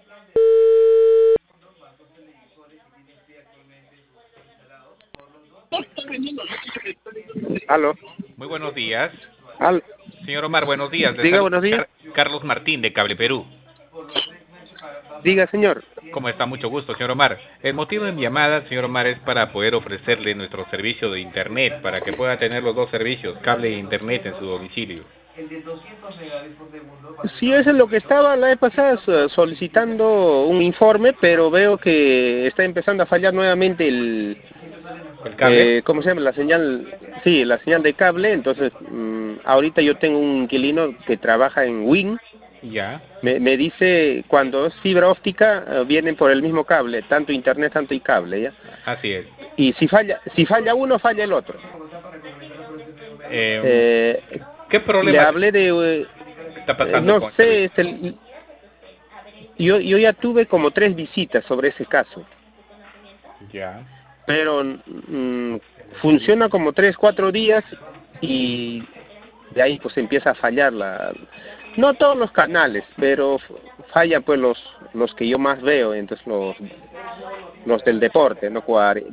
Aló. Muy buenos días. Al... Señor Omar, buenos días. Le Diga, saluda buenos días. Carlos Martín de Cable Perú. Diga, señor. ¿Cómo está? Mucho gusto, señor Omar. El motivo de mi llamada, señor Omar, es para poder ofrecerle nuestro servicio de Internet, para que pueda tener los dos servicios, cable e Internet, en su domicilio. Sí, eso es lo que estaba la vez pasada solicitando un informe, pero veo que está empezando a fallar nuevamente ¿El cable? ¿cómo se llama? La señal, sí, la señal de cable. Entonces, ahorita yo tengo un inquilino que trabaja en Win. Ya. Me dice, cuando es fibra óptica, vienen por el mismo cable, tanto internet, tanto y cable, ¿ya? Así es. Y si falla uno, falla el otro. ¿Qué Le problema hablé está pasando no con el sé, servicio? yo ya tuve como 3 visitas sobre ese caso, Ya. pero funciona como 3, 4 días y de ahí pues empieza a fallar no todos los canales, pero falla pues los que yo más veo. Entonces los del deporte, ¿no?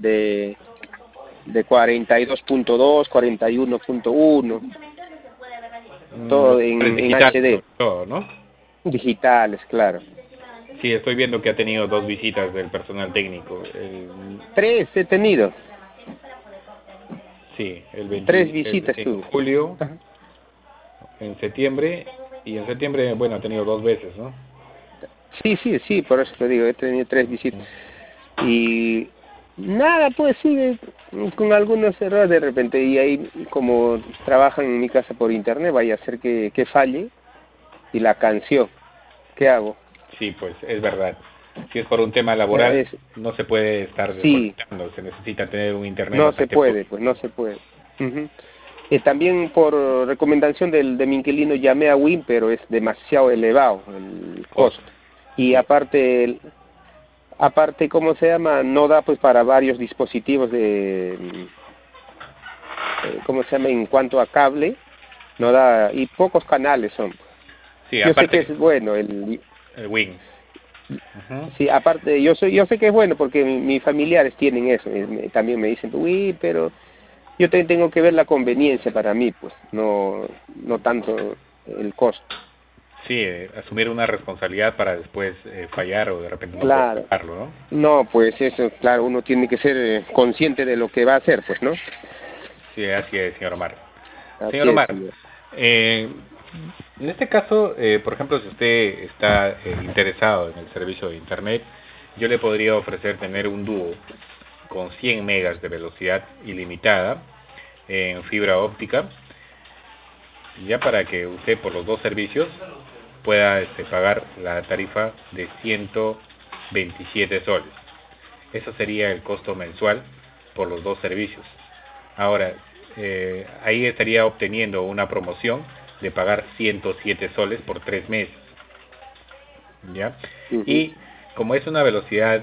De 42.2, 41.1, todo Los canales en digitales, HD, sobre todo, ¿no? digitales, claro. Sí, estoy viendo que ha tenido 2 visitas del personal técnico. 3 he tenido, Sí, 3 visitas en tuve. julio, Ajá. en septiembre, y en septiembre, bueno, ha tenido 2 veces, ¿no? Sí, por eso te digo, he tenido 3 visitas. Y nada, pues sigue con algunos errores de repente, y ahí como trabajan en mi casa por internet, vaya a ser que falle, y la canción, ¿qué hago? Sí, pues es verdad. Si es por un tema laboral, Es, no se puede estar sí, desconectando, se necesita tener un internet no se bastante puede, fluido. pues no se puede. Ujú. También por recomendación de mi inquilino llamé a Win, pero es demasiado elevado el Costo. costo. Y Sí, aparte, ¿cómo se llama? No da pues para varios dispositivos ¿cómo se llama? En cuanto a cable, no da, y pocos canales son. sí, Yo sé que aparte es bueno el Win. Ujú. sí, aparte, yo sé que es bueno porque mis familiares tienen eso, también me dicen, uy, pero yo tengo que ver la conveniencia para mí, pues, no tanto el costo. Sí, asumir una responsabilidad para después fallar o de repente no poder Claro, pagarlo, ¿no? no, pues eso, claro, uno tiene que ser consciente de lo que va a hacer, pues, ¿no? Sí, así es, señor Omar. Señor Así es, Omar, señor. eh, en este caso, por ejemplo, si usted está interesado en el servicio de Internet, yo le podría ofrecer tener un dúo con 100 megas de velocidad ilimitada en fibra óptica, ya para que usted por los dos servicios pueda pagar la tarifa de 127 soles. Eso sería el costo mensual por los dos servicios. Ahora, ahí estaría obteniendo una promoción de pagar 107 soles por 3 meses, ¿ya? Ujú. Y como es una velocidad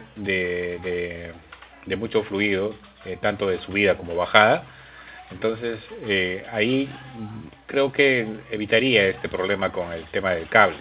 de mucho fluido, tanto de subida como bajada, entonces ahí creo que evitaría este problema con el tema del cable.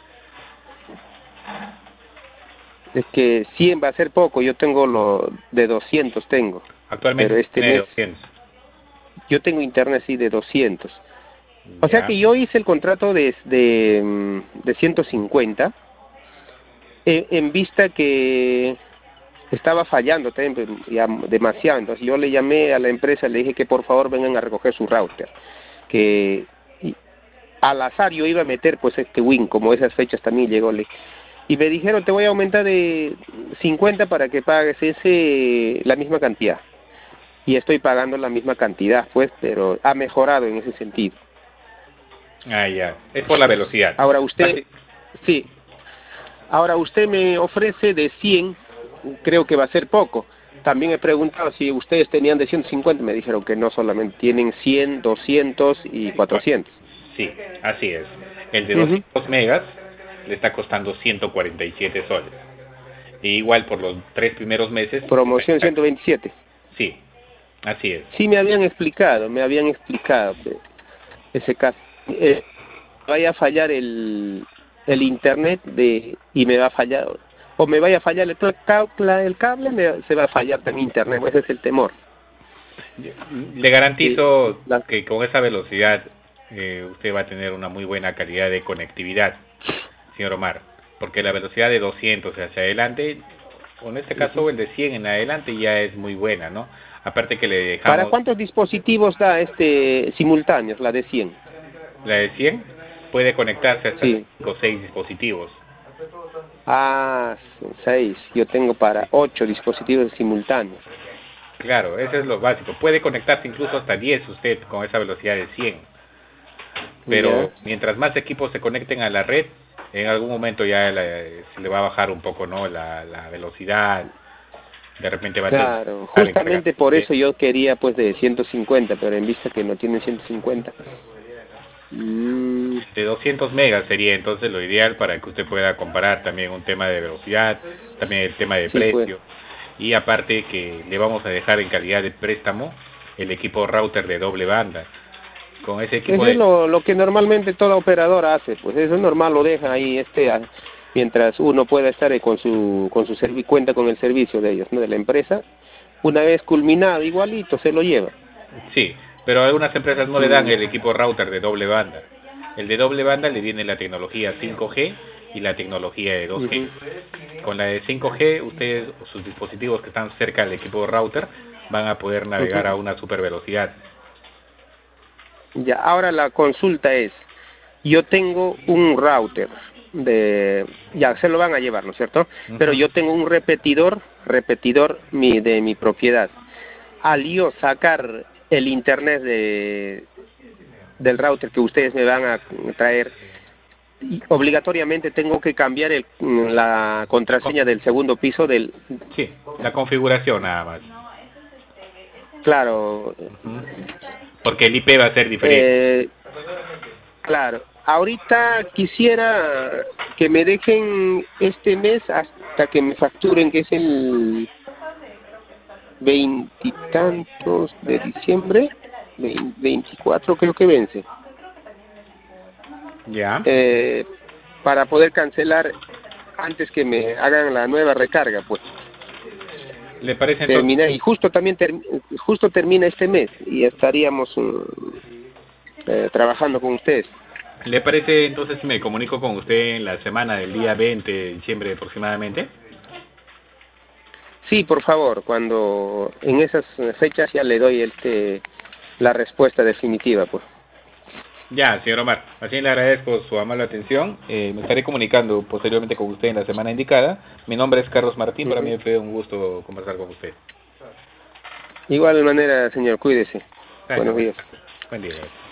Es que 100 va a ser poco, yo tengo lo de 200 tengo, pero Actualmente este tiene mes 200. yo tengo internet sí de 200. O sea Ya, que yo hice el contrato de 150 en vista que estaba fallando también, pues, ya demasiado. Entonces yo le llamé a la empresa, le dije que por favor vengan a recoger su router, que al azar yo iba a meter pues este Win, como esas fechas también llegó, y me dijeron te voy a aumentar de 50 para que pagues la misma cantidad, y estoy pagando la misma cantidad pues, pero ha mejorado en ese sentido. ya. Es por la velocidad. Ahora usted, Basi- sí, ahora usted me ofrece de 100, creo que va a ser poco. También he preguntado si ustedes tenían de 150, me dijeron que no, solamente tienen 100, 200 y 400. Sí, así es. El de Ujú. 200 megas le está costando 147 soles. Y igual por los 3 primeros meses Promoción estaría. 127. Sí, así es. Sí, me habían explicado ese caso. Vaya a fallar el internet y me va a fallar, o me vaya a fallar el cable se va a fallar también internet, ese es el temor. Le garantizo Sí, que con esa velocidad usted va a tener una muy buena calidad de conectividad, señor Omar, porque la velocidad de 200 hacia adelante, o en este caso el de 100 en adelante, ya es muy buena, ¿no? Aparte que le ¿Para dejamos... cuántos dispositivos da simultáneos, la de 100? La de 100 puede conectarse hasta Sí. 5 o 6 dispositivos. Ah, 6. Yo tengo para 8 dispositivos simultáneos. Claro, eso es lo básico. Puede conectarse incluso hasta 10 usted con esa velocidad de 100. Ya. Pero mientras más equipos se conecten a la red, en algún momento ya se le va a bajar un poco, ¿no? La velocidad. De repente va a tener Claro, que entregar. justamente por eso yo quería pues de 150, pero en vista que no tienen 150. De 200 megas sería entonces lo ideal para que usted pueda comparar también un tema de velocidad, también el tema de Sí, pues. precio. Y aparte que le vamos a dejar en calidad de préstamo el equipo router de doble banda. Con ese equipo Eso es de... lo que normalmente toda operadora hace, pues eso es normal, lo deja ahí mientras uno pueda estar con su cuenta con el servicio de ellos, ¿no? De la empresa. Una vez culminado, igualito se lo lleva. Sí, pero algunas empresas no le dan el equipo router de doble banda. El de doble banda le viene la tecnología 5G y la tecnología de 2G. Con la de 5G, ustedes, sus dispositivos que están cerca del equipo router, van a poder navegar a una super velocidad. Ya, ahora la consulta es, yo tengo un router ya se lo van a llevar, ¿no es cierto? Pero yo tengo un repetidor de mi propiedad. Al yo sacar el internet del router que ustedes me van a traer, obligatoriamente tengo que cambiar la contraseña del segundo piso Sí, la configuración nada más. Claro. Porque el IP va a ser diferente. Claro. Ahorita quisiera que me dejen este mes hasta que me facturen, que es el veintitantos de diciembre, 24 creo que vence. Ya. Para poder cancelar antes que me hagan la nueva recarga, pues. ¿Le parece entonces? Termina, y justo también justo termina este mes y estaríamos trabajando con ustedes. ¿Le parece entonces si me comunico con usted en la semana del día 20 de diciembre aproximadamente? Sí, por favor, cuando en esas fechas ya le doy la respuesta definitiva, pues. Ya, señor Omar, así le agradezco su amable atención. Me estaré comunicando posteriormente con usted en la semana indicada. Mi nombre es Carlos Martín, para mí fue un gusto conversar con usted. Igual manera, señor, cuídese. Gracias, Buenos días. buen día.